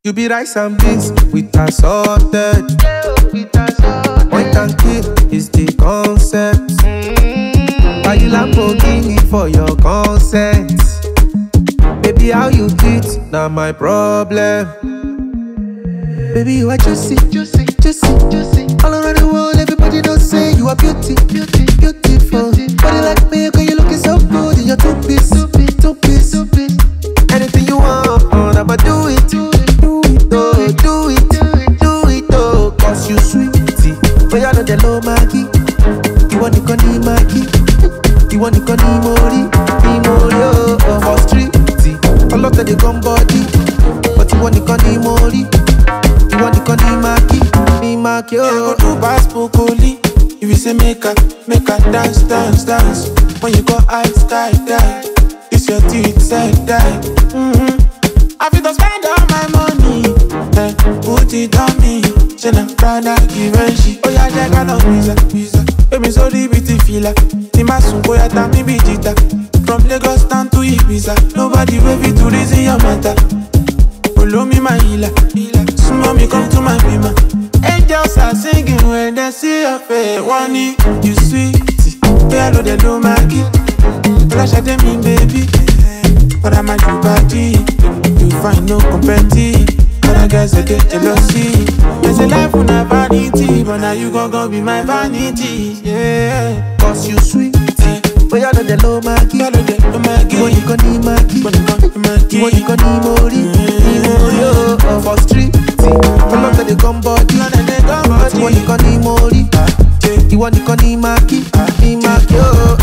You be rice and beans with assorted. Point and kill is the concept. Buy you Lamborghini for your consent. Baby, how you treat, now my problem. Baby, you are juicy, juicy, juicy, juicy. All around the world, everybody knows say you are beauty, beauty, beautiful. Body like me, girl, you looking so good in your two-piece, two-piece, two-piece. Anything you want, I'ma do it, do it, oh, do it, do it, oh. Cause you sweetie, but you know the low Maggie. You want the conny Maggie, you want the conny Mori, oh, for street. A lot of the gun body, but you want the conny Mori. You want the conny Maki, oh. Go to Baspokoli. If you say make a dance, dance, dance. When you go high, sky, die. It's your teeth, side, die. I feel to spend all my money, put it on me. Shena, Prada, Givenchy. Oh yeah, I got no visa. Baby, so the beauty filler. Timasun, boy, I tell me Bijita. From Lagos down to Ibiza. Nobody ready to reason your matter. Follow me, my healer. Small me, come to my bima. Angels are singing when they see your face. One you sweet. Hello, they do Maggie. Flash at them, baby. But I'm a true party. You find no competition. Other guys they get jealousy. There's a life on a vanity, but now you gon' be my vanity. Yeah. Cause you sweet. But you know the low Maggie. You want you gon' need Maggie. You want you gon' need Mori. Oh, for street. A lot of the gun body. You want you gon' need Mori. You want you gon' need Maggie. Oh.